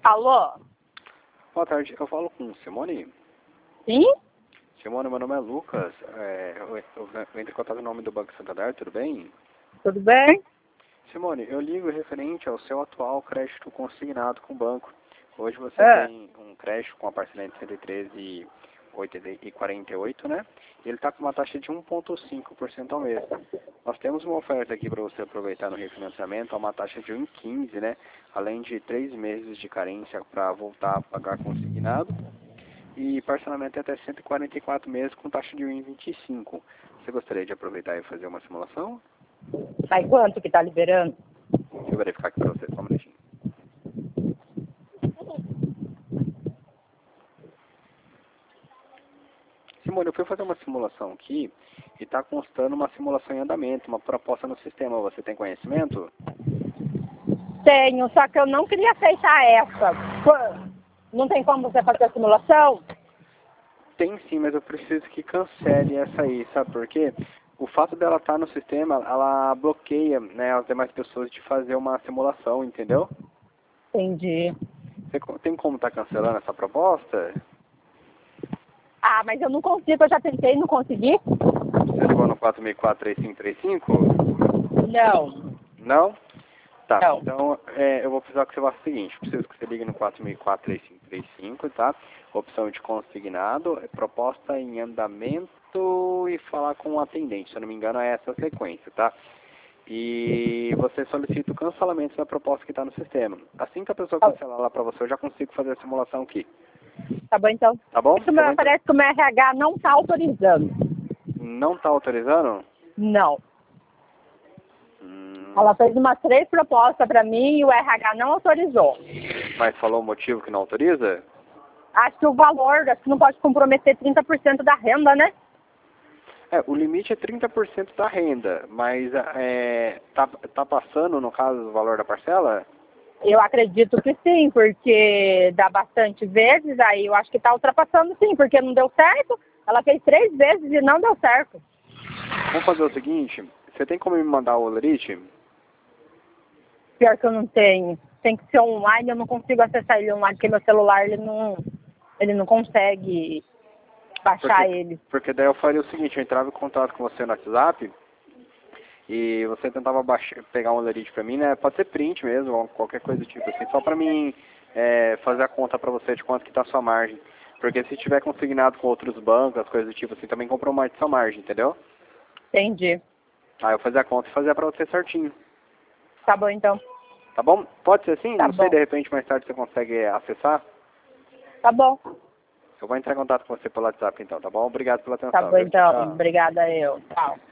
Alô? Boa tarde, eu falo com Simone. Sim? Simone, meu nome é Lucas. Eu entro em contato no nome do Banco Santander, tudo bem? Tudo bem? Simone, eu ligo referente ao seu atual crédito consignado com o banco. Hoje você tem um crédito com a parcela entre 103,48, né? E ele está com uma taxa de 1,5% ao mês. Nós temos uma oferta aqui para você aproveitar no refinanciamento a uma taxa de 1,15, né? Além de 3 meses de carência para voltar a pagar consignado. E parcelamento é até 144 meses com taxa de 1,25. Você gostaria de aproveitar e fazer uma simulação? Sai quanto que tá liberando? Deixa eu verificar aqui para você, só um minutinho. Simone, eu fui fazer uma simulação aqui e está constando uma simulação em andamento, uma proposta no sistema. Você tem conhecimento? Tenho, só que eu não queria aceitar essa. Não tem como você fazer a simulação? Tem sim, mas eu preciso que cancele essa aí, sabe por quê? O fato dela estar no sistema, ela bloqueia, né, as demais pessoas de fazer uma simulação, entendeu? Entendi. Você tem como estar cancelando essa proposta? Ah, mas eu não consigo, eu já tentei e não consegui. Você ligou no 464-3535? Não, Não? Tá, não. então eu vou precisar que você faça o seguinte, preciso que você ligue no 464-3535, tá? Opção de consignado, proposta em andamento e falar com o atendente, se eu não me engano é essa a sequência, tá? E você solicita o cancelamento da proposta que está no sistema. Assim que a pessoa cancelar lá para você, eu já consigo fazer a simulação aqui. Tá bom então. Tá bom? Parece que o meu RH não tá autorizando. Não está autorizando? Não. Ela fez umas 3 propostas pra mim e o RH não autorizou. Mas falou o motivo que não autoriza? Acho que o valor, acho que não pode comprometer 30% da renda, né? O limite é 30% da renda, mas tá passando, no caso, o valor da parcela? Eu acredito que sim, porque dá bastante vezes, aí eu acho que tá ultrapassando sim, porque não deu certo. Ela fez 3 vezes e não deu certo. Vamos fazer o seguinte, você tem como me mandar o Olerite? Pior que eu não tenho. Tem que ser online, eu não consigo acessar ele online, porque meu celular ele não consegue baixar ele. Porque daí eu faria o seguinte, eu entrava em contato com você no WhatsApp e você tentava pegar um Olerite pra mim, né? Pode ser print mesmo, ou qualquer coisa do tipo assim, só pra mim fazer a conta pra você de quanto que tá a sua margem. Porque se tiver consignado com outros bancos, as coisas do tipo assim, também compromete sua margem, entendeu? Entendi. Aí eu fazia a conta e fazia pra você certinho. Tá bom então. Tá bom? Pode ser assim? Tá Não sei, bom. de repente mais tarde você consegue acessar? Tá bom. Eu vou entrar em contato com você pelo WhatsApp então, tá bom? Obrigado pela atenção. Tá bom Viu? Tchau, então. tchau. Obrigada eu. Tchau.